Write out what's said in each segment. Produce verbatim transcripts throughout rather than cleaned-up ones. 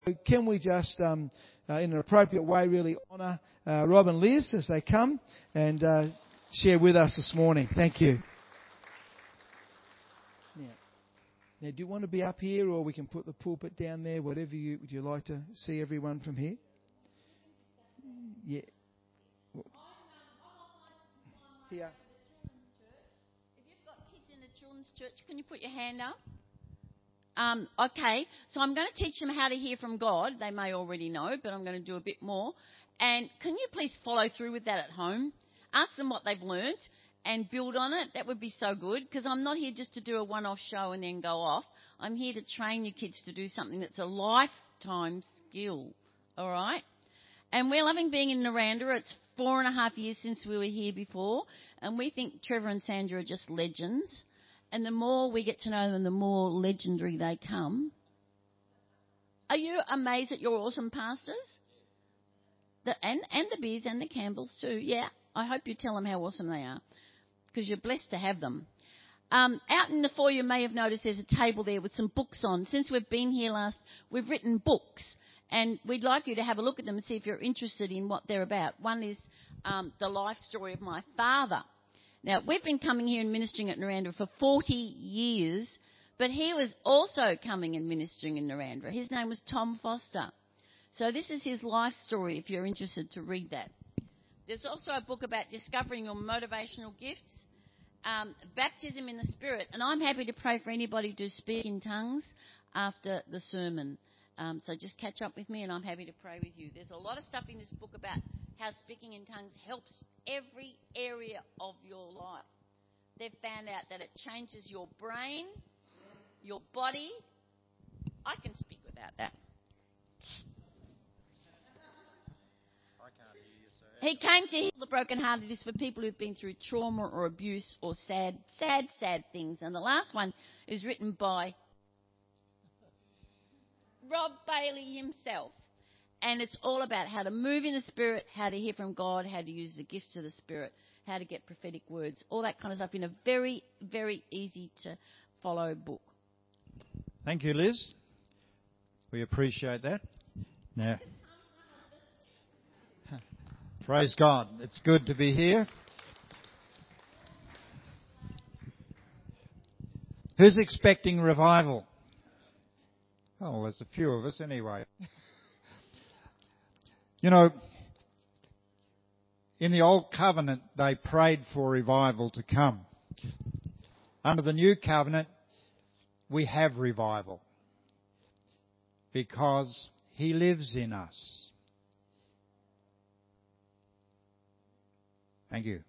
Can we just, um, uh, in an appropriate way, really honour uh, Rob and Liz as they come and uh, share with us this morning. Thank you. Now, now, do you want to be up here, or we can put the pulpit down there? Whatever you would you like to see everyone from here? Yeah. Here. If you've got kids in the children's church, can you put your hand up? Um, okay, so I'm going to teach them how to hear from God. They may already know, but I'm going to do a bit more. And can you please follow through with that at home? Ask them what they've learnt and build on it. That would be so good, because I'm not here just to do a one-off show and then go off. I'm here to train you kids to do something that's a lifetime skill, all right? And we're loving being in Naranda. It's four and a half years since we were here before, and we think Trevor and Sandra are just legends. And the more we get to know them, the more legendary they come. Are you amazed that you're awesome pastors? The, and, and the Beers and the Campbells too. Yeah, I hope you tell them how awesome they are, because you're blessed to have them. Um, out in the foyer, you may have noticed there's a table there with some books on. Since we've been here last, we've written books, and we'd like you to have a look at them and see if you're interested in what they're about. One is um, The Life Story of My Father. Now, we've been coming here and ministering at Naranda for forty years, but he was also coming and ministering in Naranda. His name was Tom Foster. So this is his life story, if you're interested to read that. There's also a book about discovering your motivational gifts, um, baptism in the Spirit, and I'm happy to pray for anybody to speak in tongues after the sermon. Um, so just catch up with me, and I'm happy to pray with you. There's a lot of stuff in this book about how speaking in tongues helps every area of your life. They've found out that it changes your brain, your body. I can speak without that. I can't hear you, sir. He came to heal the brokenhearted. Is for people who've been through trauma or abuse or sad, sad, sad things. And the last one is written by Rob Bailey himself. And it's all about how to move in the Spirit, how to hear from God, how to use the gifts of the Spirit, how to get prophetic words, all that kind of stuff in a very, very easy-to-follow book. Thank you, Liz. We appreciate that. Now, praise God. It's good to be here. Who's expecting revival? Oh, well, there's a few of us anyway. You know, in the Old Covenant, they prayed for revival to come. Under the New Covenant, we have revival because He lives in us. Thank you.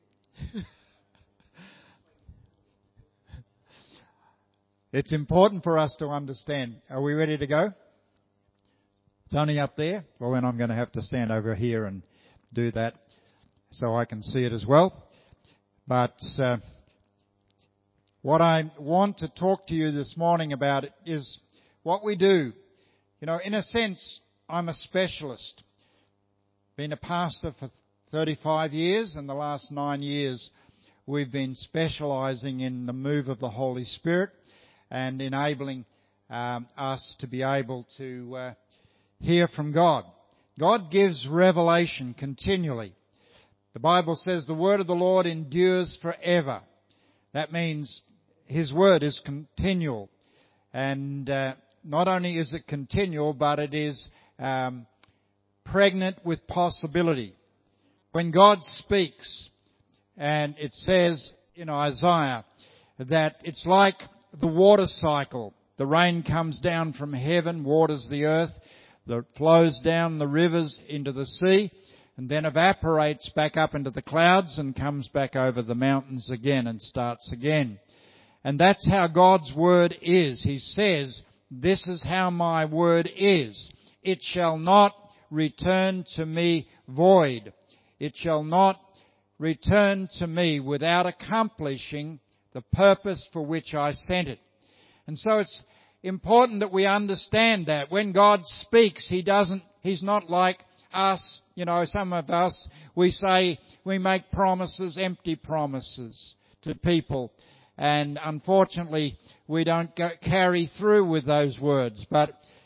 It's important for us to understand. Are we ready to go? It's only up there. Well, then I'm going to have to stand over here and do that so I can see it as well. But uh, what I want to talk to you this morning about is what we do. You know, in a sense, I'm a specialist. Been a pastor for thirty-five years, and the last nine years we've been specialising in the move of the Holy Spirit and enabling um, us to be able to uh, hear from God. God gives revelation continually. The Bible says the word of the Lord endures forever. That means His word is continual. And uh, not only is it continual, but it is um, pregnant with possibility. When God speaks, and it says in Isaiah that it's like the water cycle. The rain comes down from heaven, waters the earth, that flows down the rivers into the sea, and then evaporates back up into the clouds and comes back over the mountains again and starts again. And that's how God's word is. He says, this is how my word is. It shall not return to me void. It shall not return to me without accomplishing the purpose for which I sent it. And so it's important that we understand that when God speaks, He doesn't, He's not like us. You know, some of us, we say, we make promises, empty promises to people. And unfortunately, we don't go, carry through with those words. But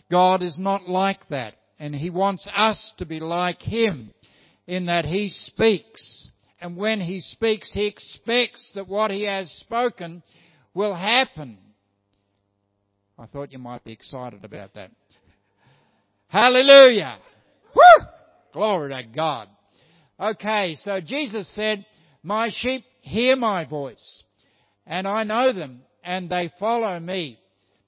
God is not like that. And He wants us to be like Him in that He speaks. And when He speaks, He expects that what He has spoken will happen. I thought you might be excited about that. Hallelujah! Woo! Glory to God. Okay, so Jesus said, "My sheep hear my voice, and I know them, and they follow me."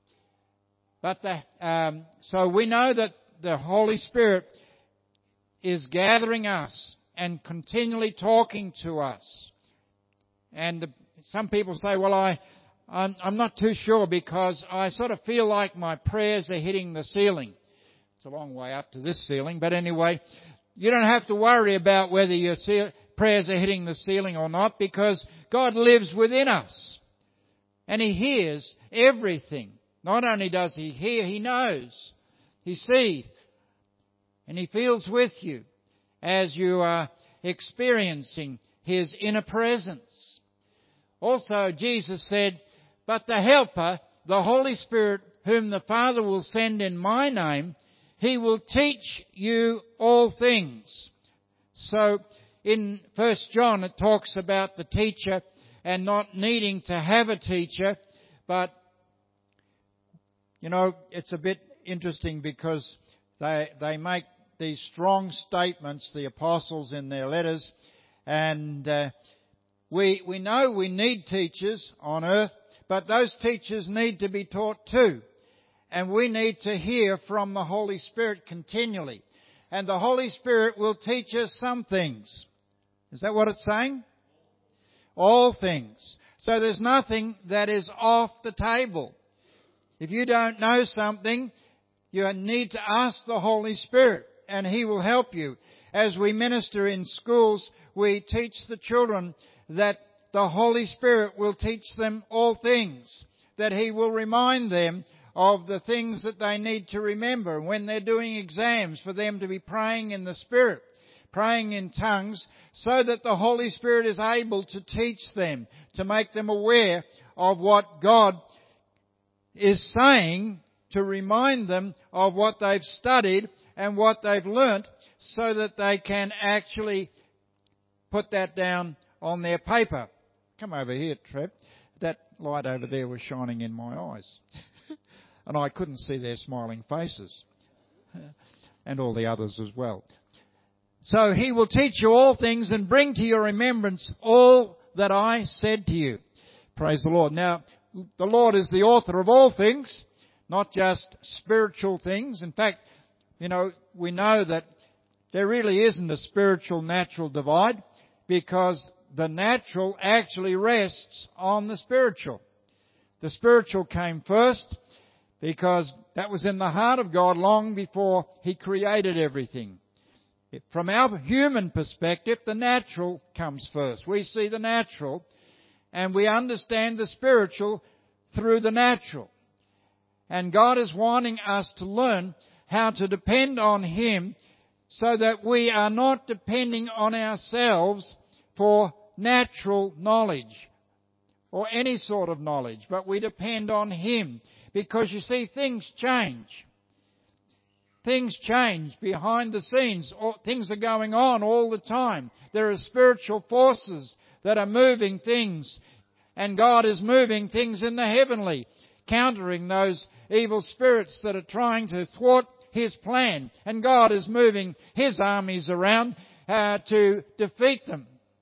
But the, um, so we know that the Holy Spirit is gathering us and continually talking to us. And the, some people say, well, I, I'm, I'm not too sure because I sort of feel like my prayers are hitting the ceiling. It's a long way up to this ceiling, but anyway, you don't have to worry about whether your prayers are hitting the ceiling or not, because God lives within us. And He hears everything. Not only does He hear, He knows. He sees. And He feels with you as you are experiencing His inner presence. Also, Jesus said, "But the Helper, the Holy Spirit, whom the Father will send in my name, He will teach you all things." So in First John it talks about the teacher and not needing to have a teacher. But, you know, it's a bit interesting because they, they make these strong statements, the apostles, in their letters. And uh, we, we know we need teachers on earth, but those teachers need to be taught too. And we need to hear from the Holy Spirit continually. And the Holy Spirit will teach us some things. Is that what it's saying? All things. So there's nothing that is off the table. If you don't know something, you need to ask the Holy Spirit, and He will help you. As we minister in schools, we teach the children that the Holy Spirit will teach them all things, that He will remind them of the things that they need to remember when they're doing exams, for them to be praying in the Spirit, praying in tongues, so that the Holy Spirit is able to teach them, to make them aware of what God is saying, to remind them of what they've studied and what they've learnt, so that they can actually put that down on their paper. Come over here, Trev. That light over there was shining in my eyes. And I couldn't see their smiling faces. And all the others as well. So He will teach you all things and bring to your remembrance all that I said to you. Praise the Lord. Now, the Lord is the author of all things, not just spiritual things. In fact, you know, we know that there really isn't a spiritual natural divide, because the natural actually rests on the spiritual. The spiritual came first because that was in the heart of God long before He created everything. From our human perspective, the natural comes first. We see the natural and we understand the spiritual through the natural. And God is wanting us to learn how to depend on Him, so that we are not depending on ourselves for natural knowledge or any sort of knowledge, but we depend on Him. Because you see, things change. Things change behind the scenes. Things are going on all the time. There are spiritual forces that are moving things, and God is moving things in the heavenly, countering those evil spirits that are trying to thwart His plan. And God is moving His armies around uh, to defeat them.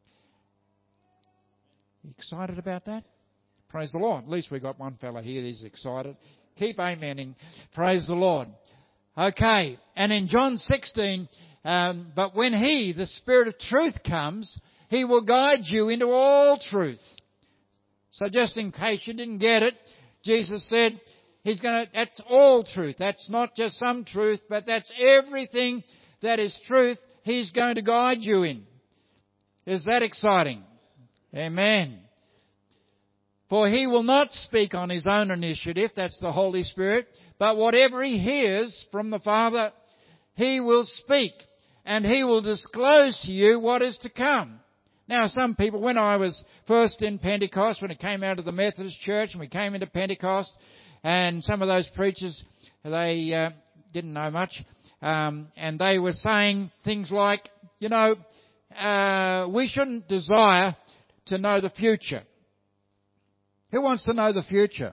You excited about that? Praise the Lord. At least we got one fella here who's excited. Keep amening. Praise the Lord. Okay. And in John sixteen, um, but when He, the Spirit of truth, comes, He will guide you into all truth. So just in case you didn't get it, Jesus said He's going to, that's all truth. That's not just some truth, but that's everything that is truth He's going to guide you in. Is that exciting? Amen. For He will not speak on His own initiative, that's the Holy Spirit, but whatever He hears from the Father, He will speak, and He will disclose to you what is to come. Now, some people, when I was first in Pentecost, when it came out of the Methodist Church and we came into Pentecost, and some of those preachers, they uh, didn't know much, um, and they were saying things like, you know, uh, we shouldn't desire to know the future. Who wants to know the future?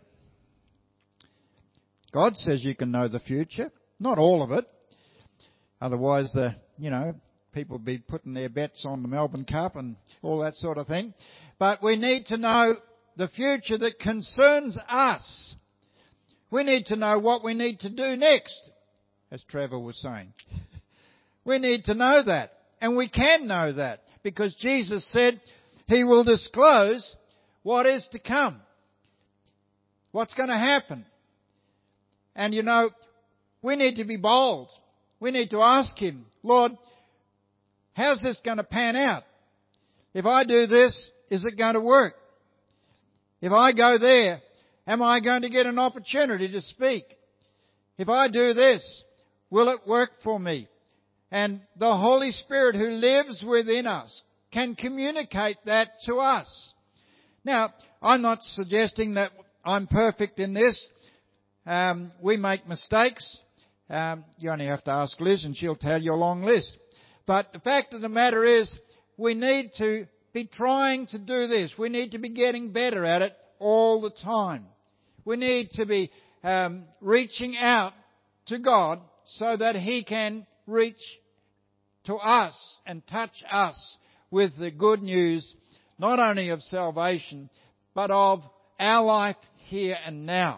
God says you can know the future. Not all of it. Otherwise, the, you know, people would be putting their bets on the Melbourne Cup and all that sort of thing. But we need to know the future that concerns us. We need to know what we need to do next, as Trevor was saying. We need to know that. And we can know that because Jesus said He will disclose what is to come. What's going to happen. And you know, we need to be bold. We need to ask Him, Lord, how's this going to pan out? If I do this, is it going to work? If I go there, am I going to get an opportunity to speak? If I do this, will it work for me? And the Holy Spirit who lives within us can communicate that to us. Now, I'm not suggesting that I'm perfect in this. Um, we make mistakes. Um, you only have to ask Liz and she'll tell you a long list. But the fact of the matter is, we need to be trying to do this. We need to be getting better at it all the time. We need to be um, reaching out to God so that He can reach to us and touch us with the good news, not only of salvation, but of our life here and now.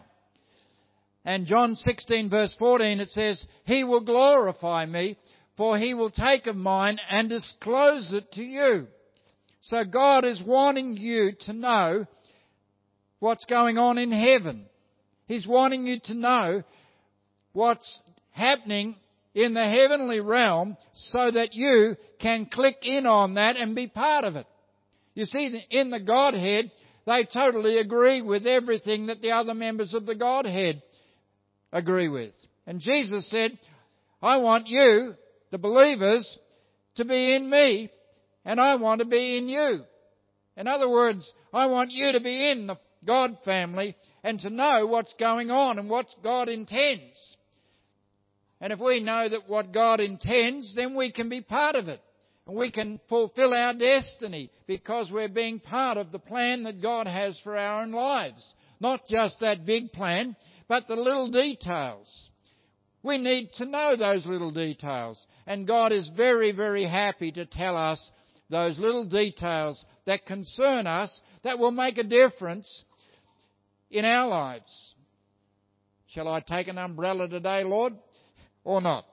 And John sixteen verse fourteen, it says, He will glorify me, for He will take of mine and disclose it to you. So God is wanting you to know what's going on in heaven. He's wanting you to know what's happening in the heavenly realm so that you can click in on that and be part of it. You see, in the Godhead, they totally agree with everything that the other members of the Godhead agree with. And Jesus said, I want you, the believers, to be in me, and I want to be in you. In other words, I want you to be in the God family and to know what's going on and what God intends. And if we know that what God intends, then we can be part of it. And we can fulfill our destiny because we're being part of the plan that God has for our own lives. Not just that big plan, but the little details. We need to know those little details. And God is very, very happy to tell us those little details that concern us, that will make a difference in our lives. Shall I take an umbrella today, Lord, or not?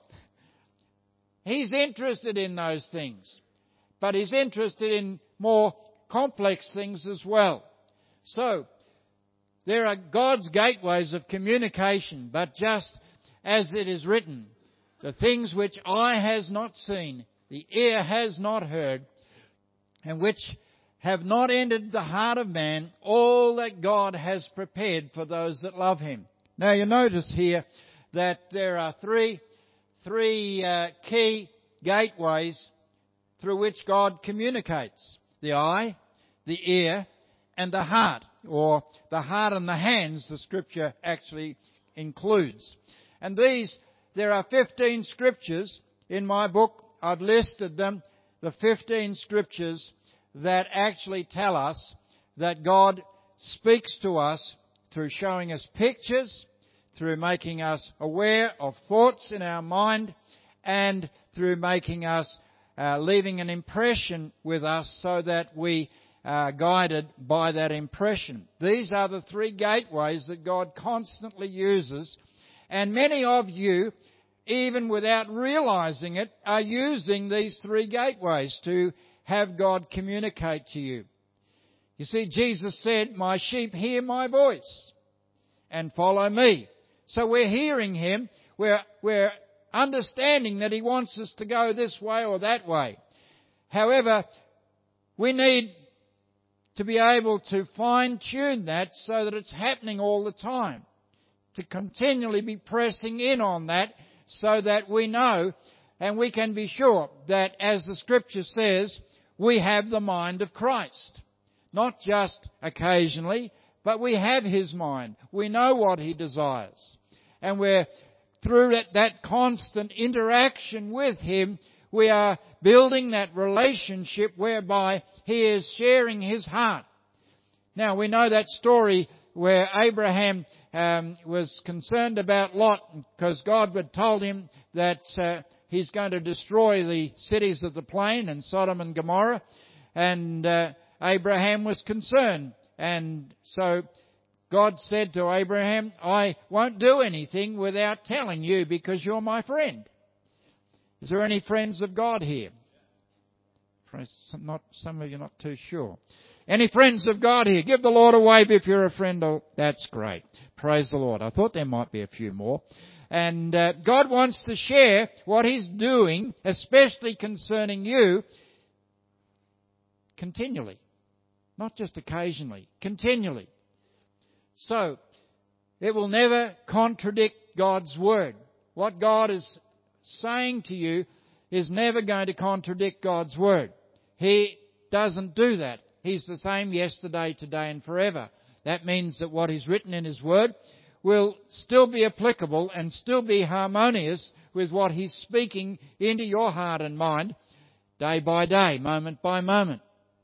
He's interested in those things, but He's interested in more complex things as well. So, there are God's gateways of communication, but just as it is written, the things which eye has not seen, the ear has not heard, and which have not entered the heart of man, all that God has prepared for those that love Him. Now you notice here that there are three, three uh, key gateways through which God communicates. The eye, the ear, and the heart, or the heart and the hands, the Scripture actually includes. And these, there are fifteen Scriptures in my book. I've listed them, the fifteen Scriptures that actually tell us that God speaks to us through showing us pictures, through making us aware of thoughts in our mind, and through making us, uh, leaving an impression with us so that we are guided by that impression. These are the three gateways that God constantly uses, and many of you, even without realizing it, are using these three gateways to have God communicate to you. You see, Jesus said, my sheep hear my voice and follow me. So we're hearing Him. We're, we're understanding that He wants us to go this way or that way. However, we need to be able to fine-tune that so that it's happening all the time. To continually be pressing in on that so that we know and we can be sure that, as the Scripture says, we have the mind of Christ. Not just occasionally, but we have His mind. We know what He desires. And we're through that, that constant interaction with Him, we are building that relationship whereby He is sharing His heart. Now, we know that story where Abraham um, was concerned about Lot because God had told him that uh, He's going to destroy the cities of the plain and Sodom and Gomorrah. And uh, Abraham was concerned. And so God said to Abraham, I won't do anything without telling you because you're my friend. Is there any friends of God here? Not, some of you are not too sure. Any friends of God here? Give the Lord a wave if you're a friend. Oh, that's great. Praise the Lord. I thought there might be a few more. And uh, God wants to share what He's doing, especially concerning you, continually. Not just occasionally, continually. So, it will never contradict God's Word. What God is saying to you is never going to contradict God's Word. He doesn't do that. He's the same yesterday, today and forever. That means that what He's written in His Word will still be applicable and still be harmonious with what He's speaking into your heart and mind day by day, moment by moment.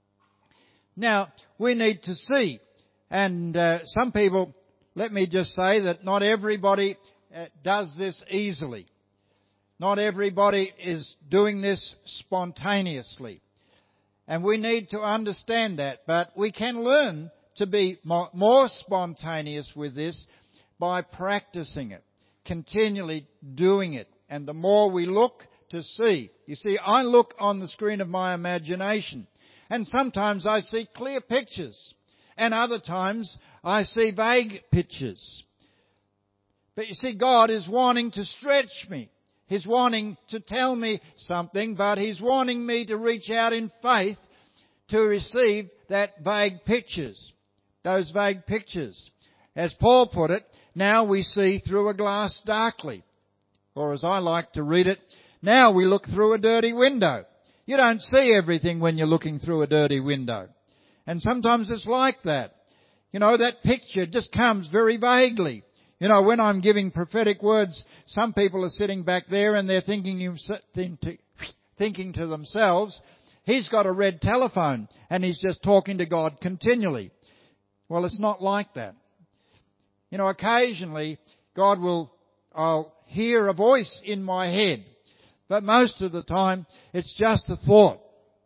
Now, we need to see, and uh, some people, let me just say that not everybody uh, does this easily. Not everybody is doing this spontaneously. And we need to understand that, but we can learn to be more spontaneous with this by practicing it, continually doing it. And the more we look to see, you see, I look on the screen of my imagination, and sometimes I see clear pictures, and other times I see vague pictures. But you see, God is wanting to stretch me. He's wanting to tell me something, but He's wanting me to reach out in faith to receive that vague pictures, those vague pictures. As Paul put it, now we see through a glass darkly. Or as I like to read it, now we look through a dirty window. You don't see everything when you're looking through a dirty window. And sometimes it's like that. You know, that picture just comes very vaguely. You know, when I'm giving prophetic words, some people are sitting back there and they're thinking, thinking to themselves, he's got a red telephone and he's just talking to God continually. Well, it's not like that. You know, occasionally God will, I'll hear a voice in my head, but most of the time it's just a thought.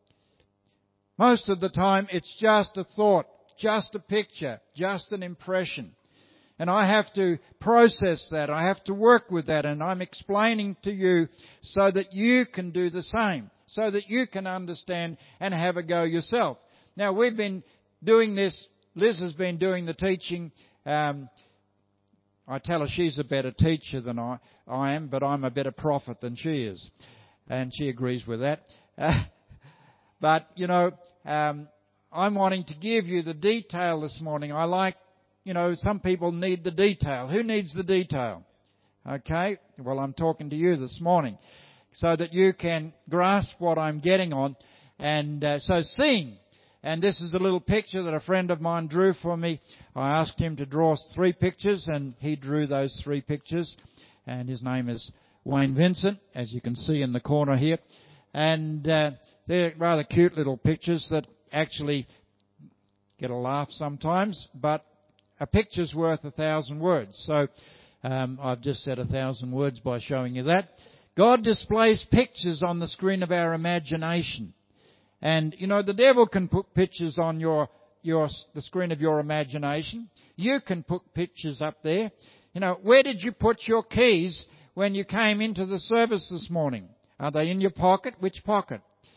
Most of the time it's just a thought, just a picture, just an impression. And I have to process that. I have to work with that. And I'm explaining to you so that you can do the same. So that you can understand and have a go yourself. Now, we've been doing this. Liz has been doing the teaching. Um, I tell her she's a better teacher than I, I am, but I'm a better prophet than she is. And she agrees with that. Uh, but, you know, um, I'm wanting to give you the detail this morning. I like You know, some people need the detail. Who needs the detail? Okay? Well, I'm talking to you this morning so that you can grasp what I'm getting on. And uh, so seeing, and this is a little picture that a friend of mine drew for me. I asked him to draw three pictures and he drew those three pictures. And his name is Wayne Vincent, as you can see in the corner here. And uh, they're rather cute little pictures that actually get a laugh sometimes, but a picture's worth a thousand words. So um, I've just said a thousand words by showing you that. God displays pictures on the screen of our imagination. And, you know, the devil can put pictures on your, your the screen of your imagination. You can put pictures up there. You know, where did you put your keys when you came into the service this morning? Are they in your pocket? Which pocket?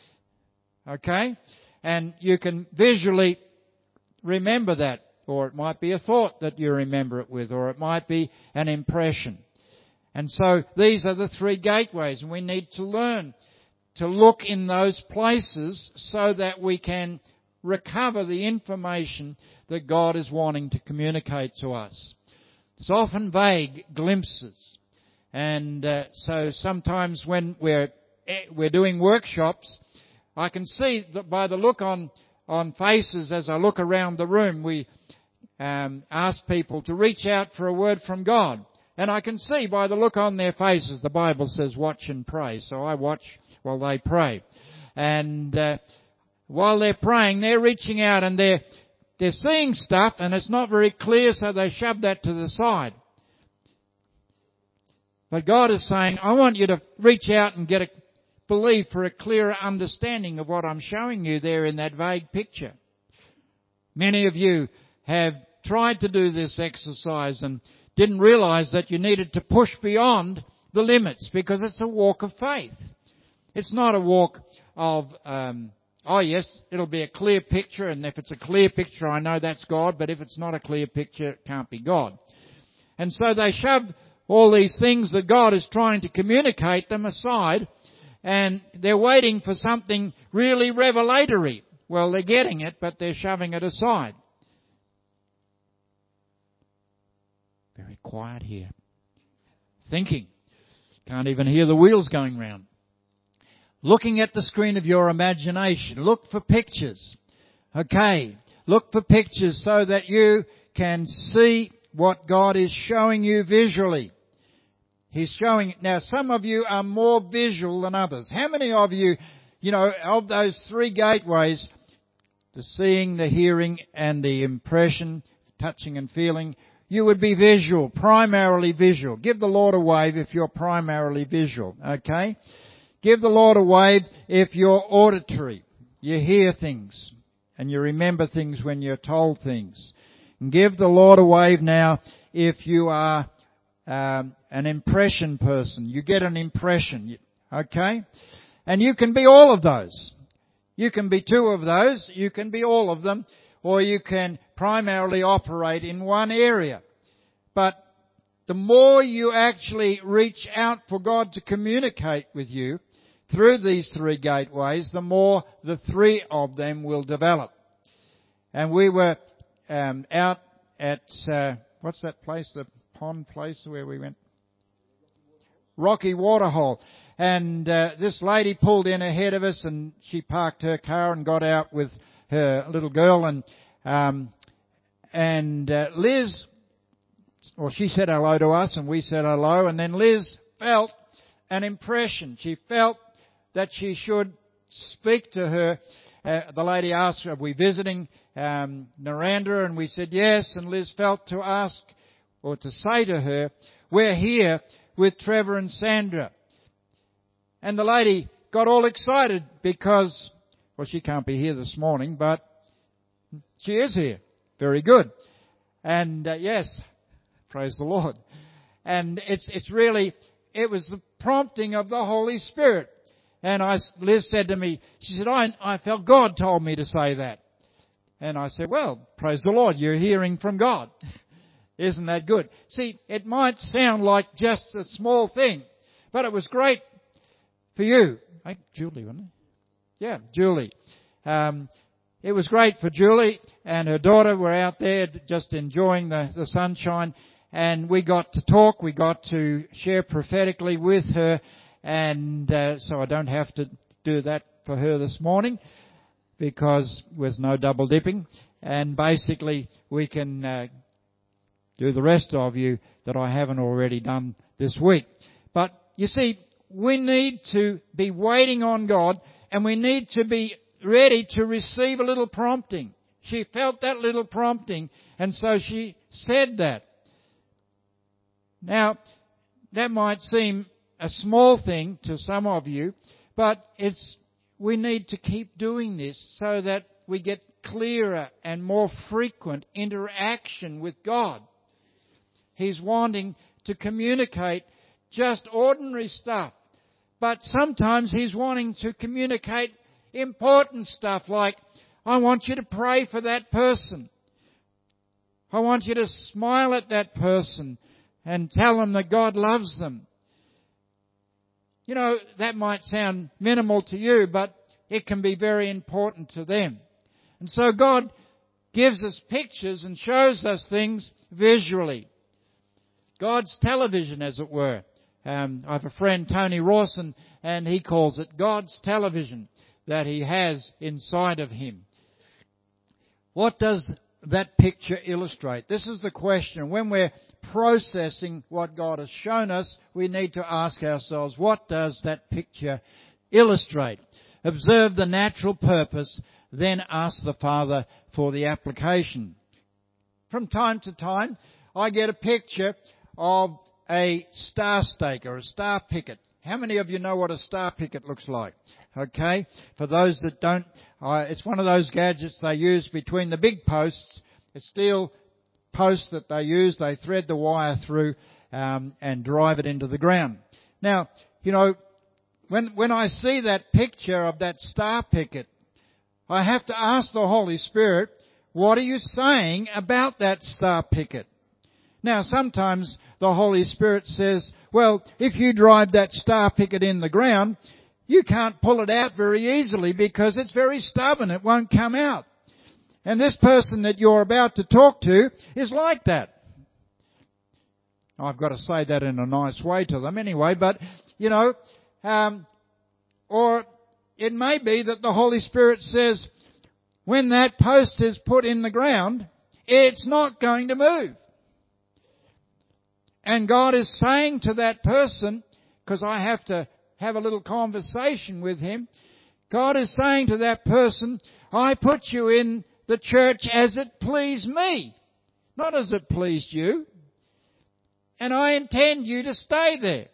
Okay? And you can visually remember that. Or it might be a thought that you remember it with, or it might be an impression. And so these are the three gateways, and we need to learn to look in those places so that we can recover the information that God is wanting to communicate to us. It's often vague glimpses. And uh, so sometimes when we're we're doing workshops, I can see that by the look on, on faces as I look around the room, we Um, ask people to reach out for a word from God. And I can see by the look on their faces, the Bible says watch and pray. So I watch while they pray. And uh, while they're praying, they're reaching out and they're, they're seeing stuff and it's not very clear, so they shove that to the side. But God is saying, I want you to reach out and get a believe for a clearer understanding of what I'm showing you there in that vague picture. Many of you have tried to do this exercise and didn't realize that you needed to push beyond the limits, because it's a walk of faith. It's not a walk of, um, oh yes, it'll be a clear picture, and if it's a clear picture, I know that's God, but if it's not a clear picture, it can't be God. And so they shove all these things that God is trying to communicate them aside, and they're waiting for something really revelatory. Well, they're getting it, but they're shoving it aside. Very quiet here. Thinking. Can't even hear the wheels going round. Looking at the screen of your imagination. Look for pictures. Okay. Look for pictures so that you can see what God is showing you visually. He's showing it. Now, some of you are more visual than others. How many of you, you know, of those three gateways, the seeing, the hearing, and the impression, touching and feeling, you would be visual, primarily visual. Give the Lord a wave if you're primarily visual, okay? Give the Lord a wave if you're auditory. You hear things and you remember things when you're told things. And give the Lord a wave now if you are um, an impression person. You get an impression, okay? And you can be all of those. You can be two of those, you can be all of them, or you can primarily operate in one area. But the more you actually reach out for God to communicate with you through these three gateways, the more the three of them will develop. And we were um, out at, uh, what's that place, the pond place where we went? Rocky Waterhole. And uh, this lady pulled in ahead of us, and she parked her car and got out with her little girl. And um, and uh, Liz, well, she said hello to us, and we said hello. And then Liz felt an impression. She felt that she should speak to her. Uh, the lady asked, "Are we visiting um, Naranda?" And we said yes. And Liz felt to ask, or to say to her, "We're here with Trevor and Sandra." And the lady got all excited because, well, she can't be here this morning, but she is here. Very good. And uh, yes, praise the Lord. And it's it's really, it was the prompting of the Holy Spirit. And I, Liz said to me, she said, I, I felt God told me to say that. And I said, well, praise the Lord, you're hearing from God. Isn't that good? See, it might sound like just a small thing, but it was great for you. Hey, Julie, wasn't it? Yeah, Julie. Um, it was great for Julie and her daughter were out there just enjoying the, the sunshine, and we got to talk, we got to share prophetically with her, and uh, so I don't have to do that for her this morning because there's no double dipping, and basically we can uh, do the rest of you that I haven't already done this week. But you see, we need to be waiting on God, and we need to be ready to receive a little prompting. She felt that little prompting, and so she said that. Now, that might seem a small thing to some of you, but it's we need to keep doing this so that we get clearer and more frequent interaction with God. He's wanting to communicate just ordinary stuff. But sometimes He's wanting to communicate important stuff like, I want you to pray for that person. I want you to smile at that person and tell them that God loves them. You know, that might sound minimal to you, but it can be very important to them. And so God gives us pictures and shows us things visually. God's television, as it were. Um, I have a friend, Tony Rawson, and he calls it God's television that he has inside of him. What does that picture illustrate? This is the question. When we're processing what God has shown us, we need to ask ourselves, what does that picture illustrate? Observe the natural purpose, then ask the Father for the application. From time to time, I get a picture of a star stake or a star picket. How many of you know what a star picket looks like? Okay, for those that don't, uh, it's one of those gadgets they use between the big posts. It's steel posts that they use. They thread the wire through um, and drive it into the ground. Now, you know, when when I see that picture of that star picket, I have to ask the Holy Spirit, what are you saying about that star picket? Now, sometimes the Holy Spirit says, well, if you drive that star picket in the ground, you can't pull it out very easily because it's very stubborn. It won't come out. And this person that you're about to talk to is like that. I've got to say that in a nice way to them anyway, but, you know, um, or it may be that the Holy Spirit says, when that post is put in the ground, it's not going to move. And God is saying to that person, because I have to have a little conversation with him, God is saying to that person, I put you in the church as it pleased me, not as it pleased you. And I intend you to stay there.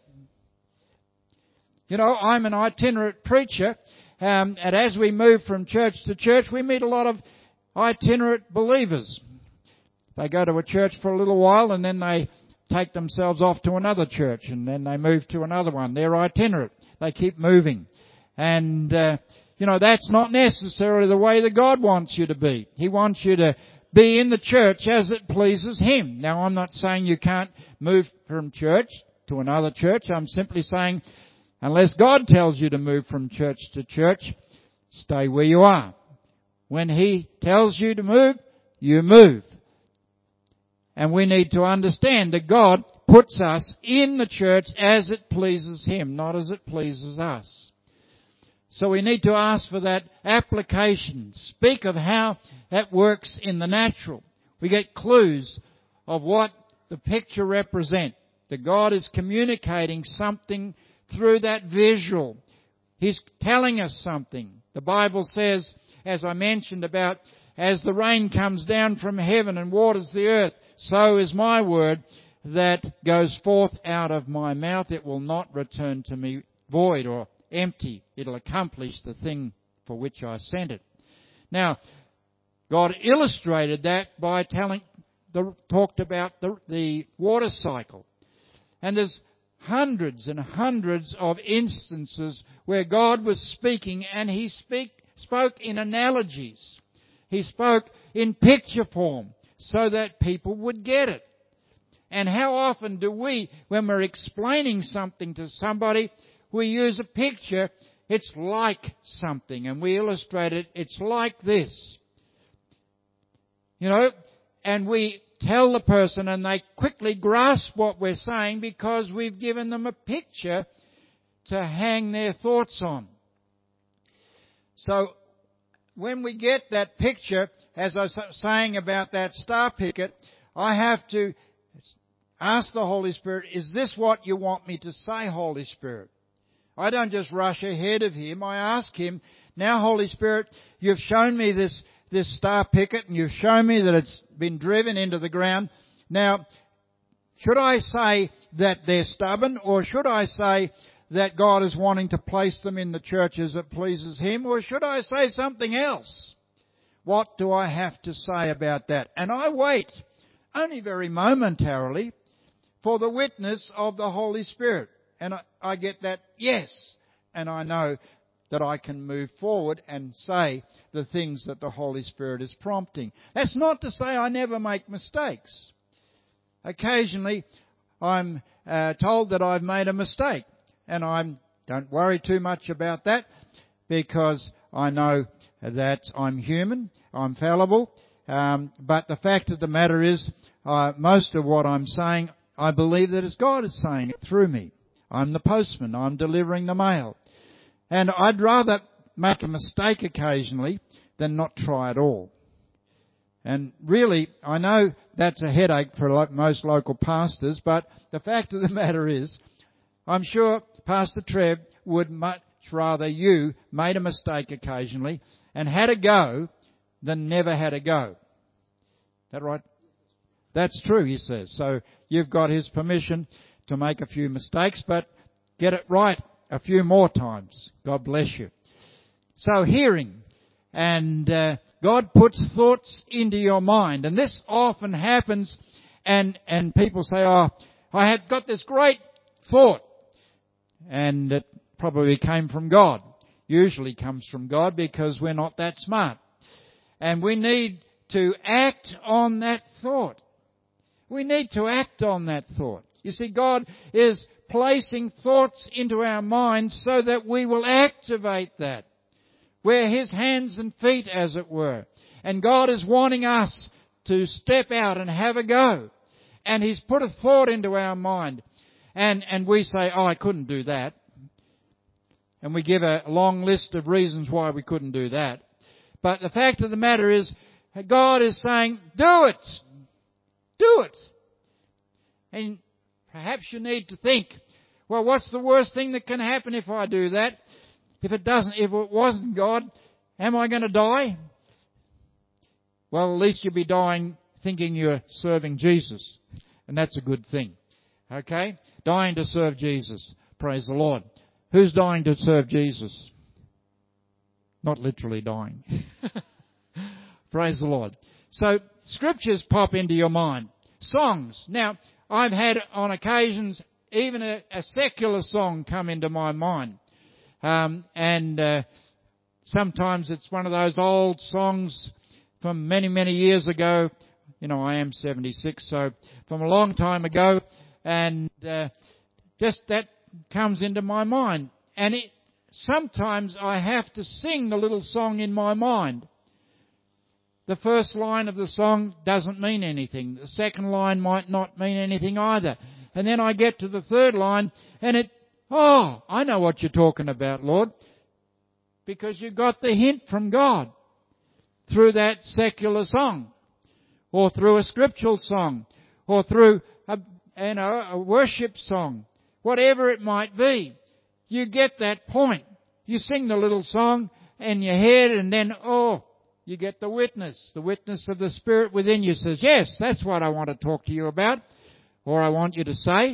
You know, I'm an itinerant preacher, um, and as we move from church to church, we meet a lot of itinerant believers. They go to a church for a little while and then they take themselves off to another church and then they move to another one. They're itinerant. They keep moving. And, uh, you know, that's not necessarily the way that God wants you to be. He wants you to be in the church as it pleases Him. Now, I'm not saying you can't move from church to another church. I'm simply saying, unless God tells you to move from church to church, stay where you are. When He tells you to move, you move. And we need to understand that God puts us in the church as it pleases Him, not as it pleases us. So we need to ask for that application. Speak of how that works in the natural. We get clues of what the picture represents. That God is communicating something through that visual. He's telling us something. The Bible says, as I mentioned about, as the rain comes down from heaven and waters the earth, so is my word that goes forth out of my mouth. It will not return to me void or empty. It'll accomplish the thing for which I sent it. Now, God illustrated that by telling, the, talked about the, the water cycle. And there's hundreds and hundreds of instances where God was speaking and He speak, spoke in analogies. He spoke in picture form so that people would get it. And how often do we, when we're explaining something to somebody, we use a picture, it's like something, and we illustrate it, it's like this. You know, and we tell the person and they quickly grasp what we're saying because we've given them a picture to hang their thoughts on. So, when we get that picture, as I was saying about that star picket, I have to ask the Holy Spirit, is this what you want me to say, Holy Spirit? I don't just rush ahead of Him. I ask Him, now Holy Spirit, you've shown me this, this star picket and you've shown me that it's been driven into the ground. Now, should I say that they're stubborn, or should I say that God is wanting to place them in the church as it pleases Him, or should I say something else? What do I have to say about that? And I wait, only very momentarily, for the witness of the Holy Spirit. And I, I get that yes, and I know that I can move forward and say the things that the Holy Spirit is prompting. That's not to say I never make mistakes. Occasionally, I'm uh, told that I've made a mistake. And I don't worry too much about that because I know that I'm human, I'm fallible. Um, but the fact of the matter is, uh, most of what I'm saying, I believe that it's God is saying it through me. I'm the postman, I'm delivering the mail. And I'd rather make a mistake occasionally than not try at all. And really, I know that's a headache for lo- most local pastors, but the fact of the matter is, I'm sure Pastor Trev would much rather you made a mistake occasionally and had a go than never had a go. Is that right? That's true, he says. So you've got his permission to make a few mistakes, but get it right a few more times. God bless you. So hearing, and uh, God puts thoughts into your mind, and this often happens, and and people say, oh, I have got this great thought, and it probably came from God. Usually comes from God because we're not that smart. And we need to act on that thought. We need to act on that thought. You see, God is placing thoughts into our minds so that we will activate that. We're His hands and feet, as it were. And God is wanting us to step out and have a go. And He's put a thought into our mind. And, and we say, oh, I couldn't do that. And we give a long list of reasons why we couldn't do that. But the fact of the matter is, God is saying, do it. Do it. And perhaps you need to think, well, what's the worst thing that can happen if I do that? If it doesn't, if it wasn't God, am I going to die? Well, at least you'll be dying thinking you're serving Jesus. And that's a good thing. Okay? Dying to serve Jesus. Praise the Lord. Who's dying to serve Jesus? Not literally dying. Praise the Lord. So, scriptures pop into your mind. Songs. Now, I've had on occasions even a, a secular song come into my mind. Um, and uh, sometimes it's one of those old songs from many, many years ago. You know, I am seventy-six, so from a long time ago. And uh, just that comes into my mind. And it, sometimes I have to sing the little song in my mind. The first line of the song doesn't mean anything. The second line might not mean anything either. And then I get to the third line and it, oh, I know what you're talking about, Lord. Because you got the hint from God through that secular song, or through a scriptural song, or through a, you know, a worship song, whatever it might be. You get that point. You sing the little song in your head and then, oh, you get the witness. The witness of the Spirit within you says, yes, that's what I want to talk to you about, or I want you to say.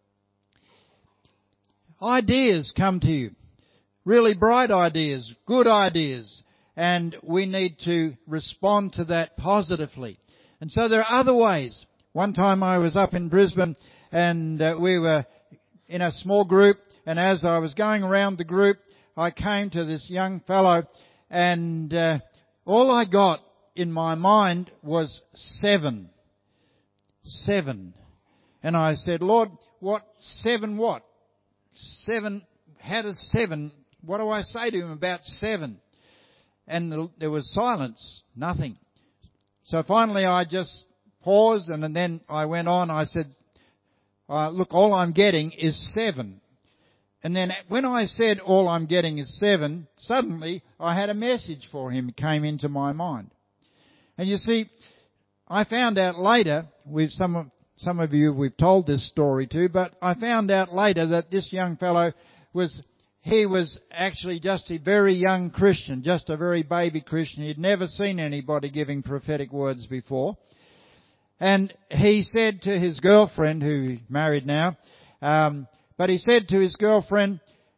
Ideas come to you. Really bright ideas, good ideas, and we need to respond to that positively. And so there are other ways. One time I was up in Brisbane and uh, we were in a small group, and as I was going around the group, I came to this young fellow, and uh, all I got in my mind was seven. Seven. And I said, Lord, what, seven what? Seven, how does seven, what do I say to him about seven? And there was silence, nothing. So finally I just paused and then I went on. I said, uh, look, all I'm getting is seven. And then when I said all I'm getting is seven, suddenly I had a message for him. It came into my mind. And you see, I found out later, with some of, some of you we've told this story to, but I found out later that this young fellow was, he was actually just a very young Christian, just a very baby Christian. He'd never seen anybody giving prophetic words before. And he said to his girlfriend, who he's married now, um, but he said to his girlfriend,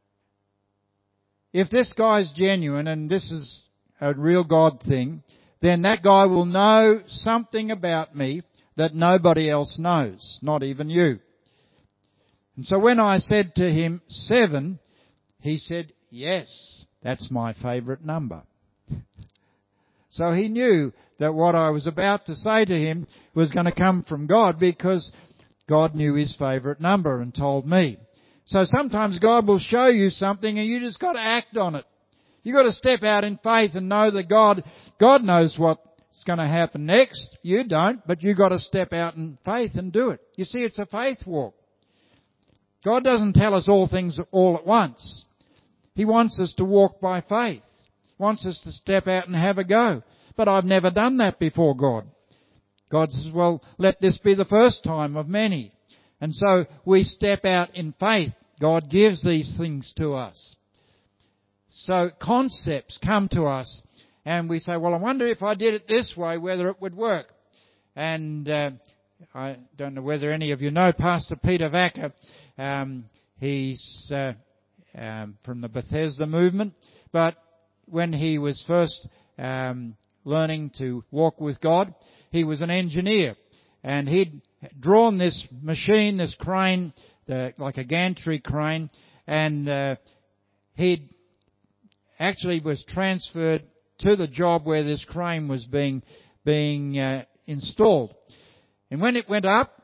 if this guy's genuine and this is a real God thing, then that guy will know something about me that nobody else knows, not even you. And so when I said to him seven, he said, yes, that's my favourite number. So he knew that what I was about to say to him was going to come from God, because God knew his favourite number and told me. So sometimes God will show you something and you just got to act on it. You got to step out in faith and know that God, God knows what's going to happen next. You don't, but you got to step out in faith and do it. You see, it's a faith walk. God doesn't tell us all things all at once. He wants us to walk by faith. He wants us to step out and have a go. but I've never done that before, God. God says, well, let this be the first time of many. And so we step out in faith. God gives these things to us. So concepts come to us and we say, well, I wonder if I did it this way, whether it would work. And uh, I don't know whether any of you know Pastor Peter Vacker. Um, he's uh, um, from the Bethesda movement. But when he was first um, learning to walk with God, he was an engineer. And he'd drawn this machine, this crane, the, like a gantry crane, and uh, he actually was transferred to the job where this crane was being being uh, installed. And when it went up,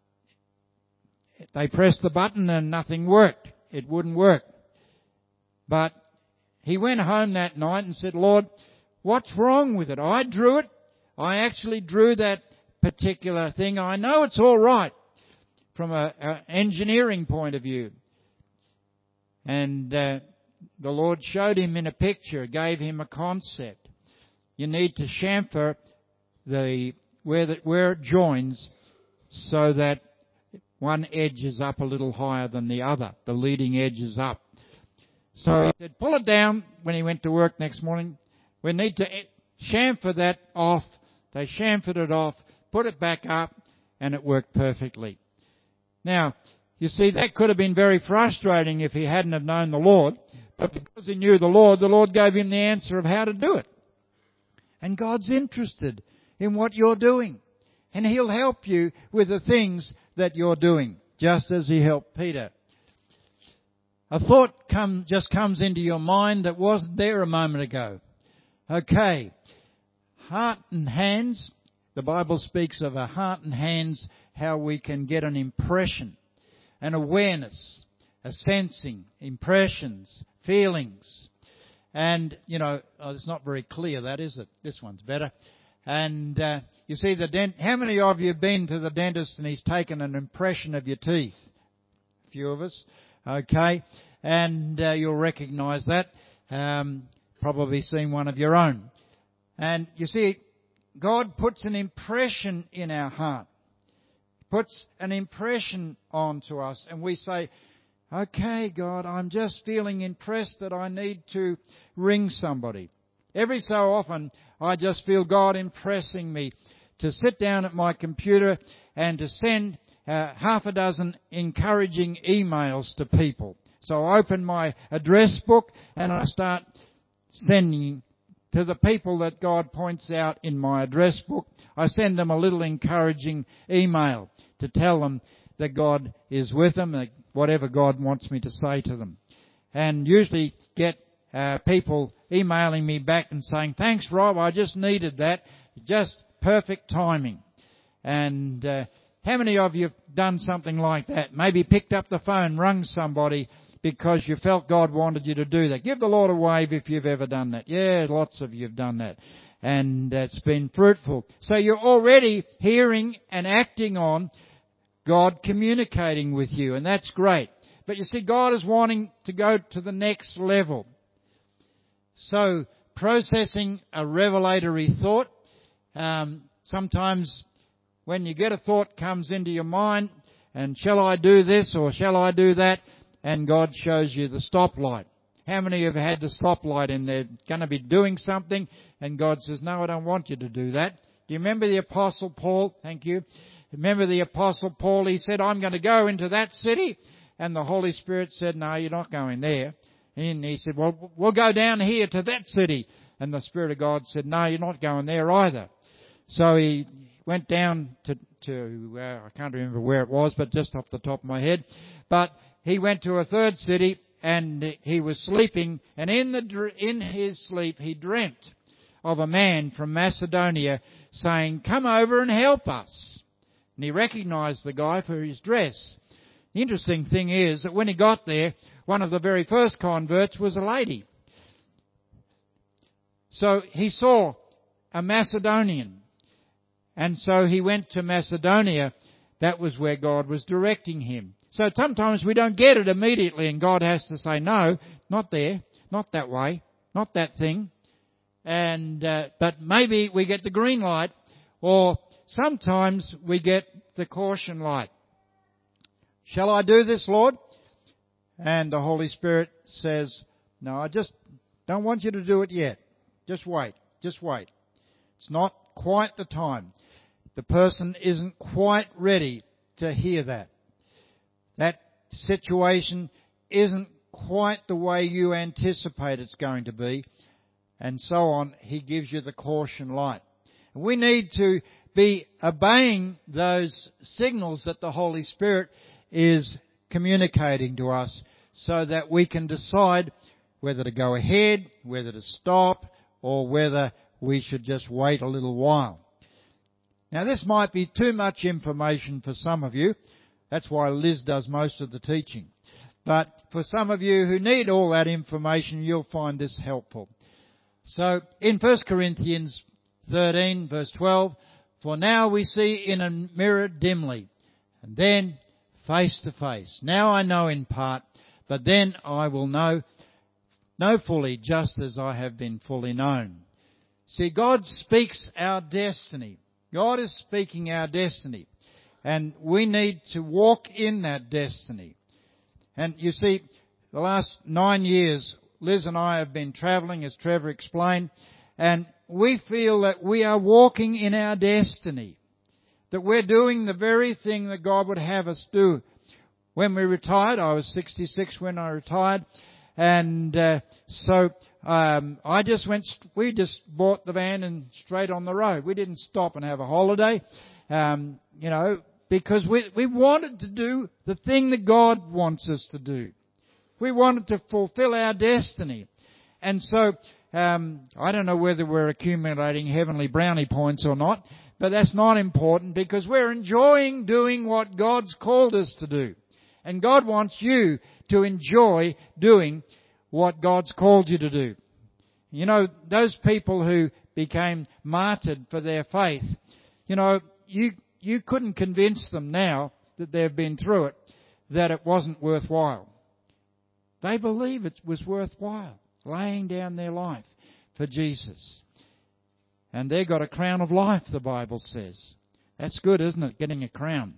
they pressed the button and nothing worked. It wouldn't work. But he went home that night and said, Lord, what's wrong with it? I drew it. I actually drew that particular thing. I know it's all right from an engineering point of view. And uh, the Lord showed him in a picture, gave him a concept. You need to chamfer the where the, where it joins so that one edge is up a little higher than the other. The leading edge is up. So he said, pull it down when he went to work next morning. We need to chamfer that off. They chamfered it off, put it back up, and it worked perfectly. Now, you see, that could have been very frustrating if he hadn't have known the Lord, but because he knew the Lord, the Lord gave him the answer of how to do it. And God's interested in what you're doing, and He'll help you with the things that you're doing, just as He helped Peter. A thought come, just comes into your mind that wasn't there a moment ago. Okay, heart and hands. The Bible speaks of a heart and hands, how we can get an impression, an awareness, a sensing, impressions, feelings. And, you know, oh, it's not very clear, that is it? This one's better. And uh, you see, the dent. How many of you have been to the dentist and he's taken an impression of your teeth? A few of us. Okay. And uh, you'll recognise that. Um, probably seen one of your own. And you see, God puts an impression in our heart. Puts an impression onto us. And we say, okay, God, I'm just feeling impressed that I need to ring somebody. Every so often, I just feel God impressing me to sit down at my computer and to send uh, half a dozen encouraging emails to people. So I open my address book and I start sending to the people that God points out in my address book. I send them a little encouraging email to tell them that God is with them, that whatever God wants me to say to them. And usually get uh, people emailing me back and saying, thanks Rob, I just needed that. Just perfect timing. And uh, how many of you have done something like that? Maybe picked up the phone, rung somebody because you felt God wanted you to do that. Give the Lord a wave if you've ever done that. Yeah, lots of you have done that. And it's been fruitful. So you're already hearing and acting on God communicating with you, and that's great. But you see, God is wanting to go to the next level. So, processing a revelatory thought. Um, sometimes when you get a thought comes into your mind, and shall I do this or shall I do that? And God shows you the stoplight. How many of you have had the stoplight and they're going to be doing something and God says, no, I don't want you to do that. Do you remember the Apostle Paul? Thank you. Remember the Apostle Paul? He said, I'm going to go into that city. And the Holy Spirit said, no, you're not going there. And he said, well, we'll go down here to that city. And the Spirit of God said, no, you're not going there either. So he went down to, to uh, I can't remember where it was, but just off the top of my head. But he went to a third city and he was sleeping. And in the in his sleep, he dreamt of a man from Macedonia saying, come over and help us. And he recognized the guy for his dress. The interesting thing is that when he got there, one of the very first converts was a lady. So he saw a Macedonian. And so he went to Macedonia. That was where God was directing him. So sometimes we don't get it immediately and God has to say, no, not there, not that way, not that thing. and uh, but maybe we get the green light, or sometimes we get the caution light. Shall I do this, Lord? And the Holy Spirit says, no, I just don't want you to do it yet. Just wait. Just wait. It's not quite the time. The person isn't quite ready to hear that. That situation isn't quite the way you anticipate it's going to be. And so on. He gives you the caution light. And we need to be obeying those signals that the Holy Spirit is communicating to us so that we can decide whether to go ahead, whether to stop, or whether we should just wait a little while. Now this might be too much information for some of you. That's why Liz does most of the teaching. But for some of you who need all that information, you'll find this helpful. So in First Corinthians thirteen verse twelve, for now we see in a mirror dimly, and then face to face. Now I know in part, but then I will know, know fully, just as I have been fully known. See, God speaks our destiny. God is speaking our destiny. And we need to walk in that destiny. And you see, the last nine years, Liz and I have been travelling, as Trevor explained, and we feel that we are walking in our destiny. That we're doing the very thing that God would have us do. When we retired, I was sixty-six when I retired, and uh, so um, I just went. We just bought the van and straight on the road. We didn't stop and have a holiday, um, you know, because we we wanted to do the thing that God wants us to do. We wanted to fulfill our destiny, and so um, I don't know whether we're accumulating heavenly brownie points or not. But that's not important because we're enjoying doing what God's called us to do. And God wants you to enjoy doing what God's called you to do. You know, those people who became martyred for their faith, you know, you, you couldn't convince them now that they've been through it that it wasn't worthwhile. They believe it was worthwhile, laying down their life for Jesus. And they got a crown of life, the Bible says. That's good, isn't it? Getting a crown.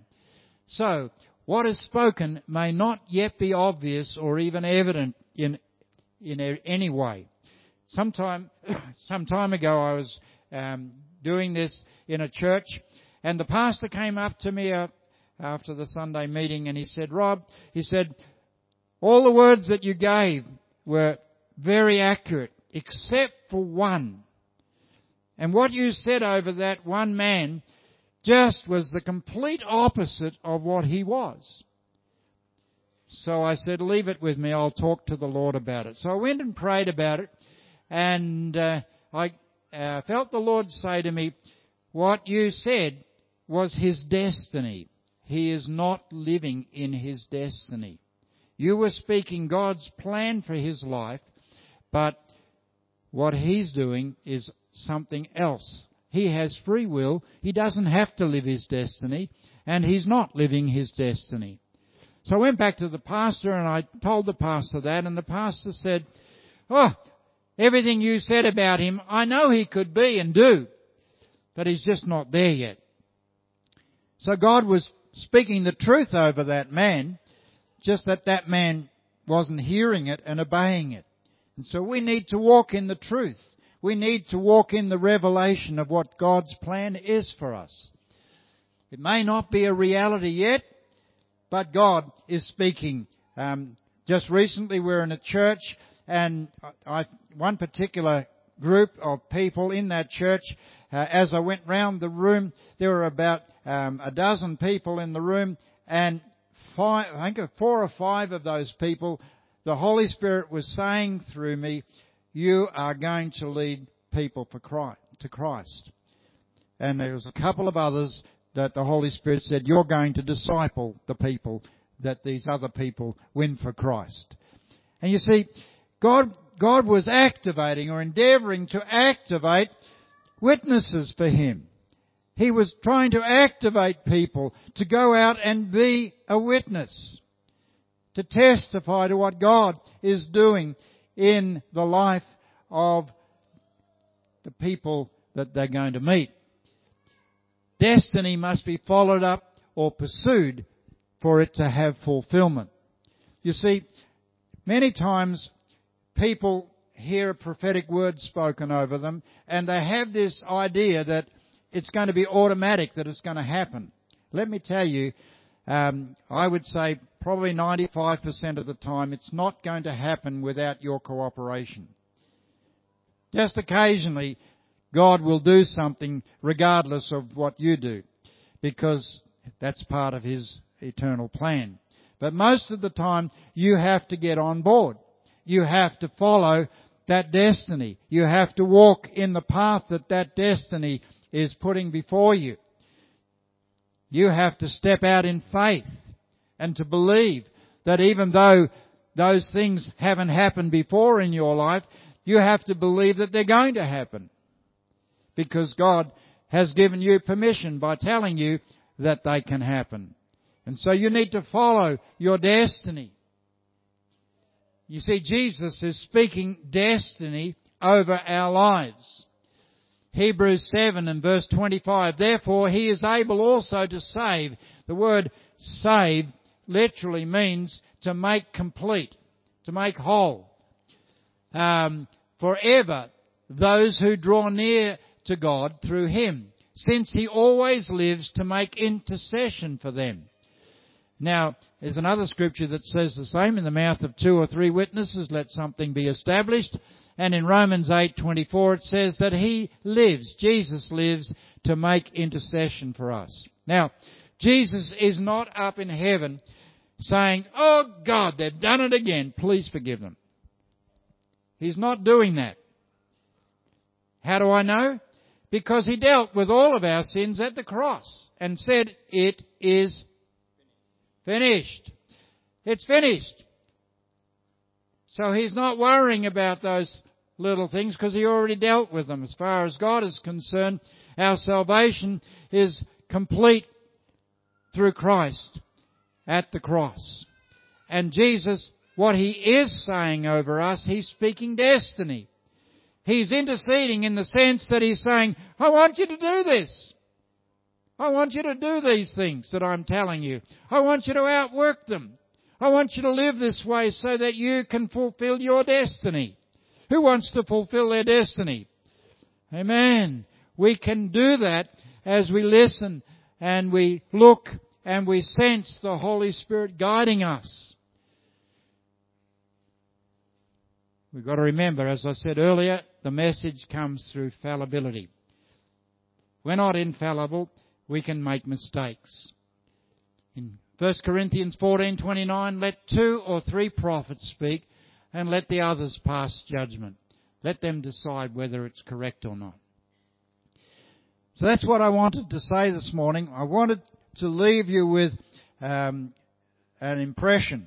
So, what is spoken may not yet be obvious or even evident in in any way. Sometime, some time ago, I was um, doing this in a church, and the pastor came up to me uh, after the Sunday meeting, and he said, "Rob," he said, "all the words that you gave were very accurate, except for one. And what you said over that one man just was the complete opposite of what he was." So I said, "Leave it with me. I'll talk to the Lord about it." So I went and prayed about it, and uh, I uh, felt the Lord say to me, "What you said was his destiny. He is not living in his destiny. You were speaking God's plan for his life, but what he's doing is something else. He has free will. He doesn't have to live his destiny, and he's not living his destiny." So I went back to the pastor and I told the pastor that, and the pastor said, "Oh, everything you said about him, I know he could be and do, but he's just not there yet." So God was speaking the truth over that man, just that that man wasn't hearing it and obeying it. And so we need to walk in the truth. We need to walk in the revelation of what God's plan is for us. It may not be a reality yet, but God is speaking. Um, just recently we were in a church, and I, one particular group of people in that church, uh, as I went round the room, there were about um, a dozen people in the room, and five, I think four or five of those people, the Holy Spirit was saying through me, "You are going to lead people for Christ, to Christ." And there was a couple of others that the Holy Spirit said, "You're going to disciple the people that these other people win for Christ." And you see, God, God was activating or endeavouring to activate witnesses for Him. He was trying to activate people to go out and be a witness, to testify to what God is doing in the life of the people that they're going to meet. Destiny must be followed up or pursued for it to have fulfillment. You see, many times people hear a prophetic word spoken over them and they have this idea that it's going to be automatic, that it's going to happen. Let me tell you, um, I would say probably ninety-five percent of the time it's not going to happen without your cooperation. Just occasionally God will do something regardless of what you do, because that's part of His eternal plan. But most of the time you have to get on board. You have to follow that destiny. You have to walk in the path that that destiny is putting before you. You have to step out in faith and to believe that even though those things haven't happened before in your life, you have to believe that they're going to happen. Because God has given you permission by telling you that they can happen. And so you need to follow your destiny. You see, Jesus is speaking destiny over our lives. Hebrews seven and verse twenty-five, therefore He is able also to save. The word save literally means to make complete, to make whole. Um, forever those who draw near to God through Him, since He always lives to make intercession for them. Now, there's another scripture that says the same, in the mouth of two or three witnesses let something be established. And in Romans eight twenty-four it says that He lives, Jesus lives, to make intercession for us. Now, Jesus is not up in heaven saying, oh God, they've done it again, please forgive them. He's not doing that. How do I know? Because He dealt with all of our sins at the cross and said, it is finished. It's finished. So He's not worrying about those little things because He already dealt with them. As far as God is concerned, our salvation is complete through Christ at the cross. And Jesus, what He is saying over us, He's speaking destiny. He's interceding in the sense that He's saying, I want you to do this. I want you to do these things that I'm telling you. I want you to outwork them. I want you to live this way so that you can fulfill your destiny. Who wants to fulfill their destiny? Amen. We can do that as we listen and we look and we sense the Holy Spirit guiding us. We've got to remember, as I said earlier, the message comes through fallibility. We're not infallible. We can make mistakes. In First Corinthians fourteen twenty-nine, let two or three prophets speak and let the others pass judgment. Let them decide whether it's correct or not. So that's what I wanted to say this morning. I wanted to leave you with um, an impression,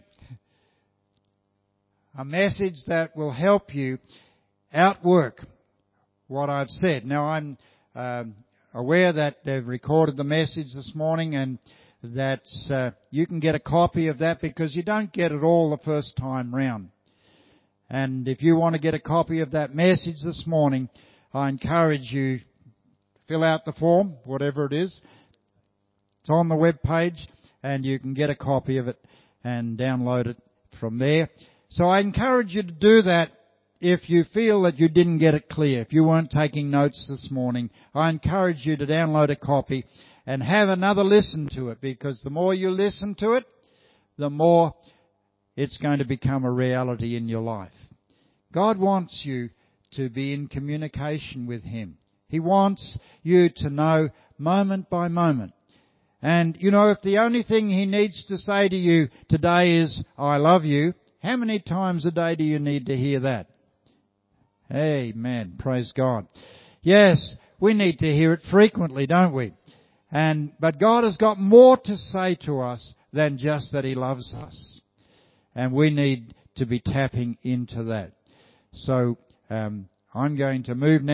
a message that will help you outwork what I've said. Now, I'm um, aware that they've recorded the message this morning and that uh, you can get a copy of that because you don't get it all the first time round. And if you want to get a copy of that message this morning, I encourage you to fill out the form, whatever it is. It's on the web page and you can get a copy of it and download it from there. So I encourage you to do that if you feel that you didn't get it clear, if you weren't taking notes this morning. I encourage you to download a copy and have another listen to it, because the more you listen to it, the more it's going to become a reality in your life. God wants you to be in communication with Him. He wants you to know moment by moment. And, you know, if the only thing He needs to say to you today is, I love you, how many times a day do you need to hear that? Amen. Praise God. Yes, we need to hear it frequently, don't we? And but God has got more to say to us than just that He loves us. And we need to be tapping into that. So um, I'm going to move now.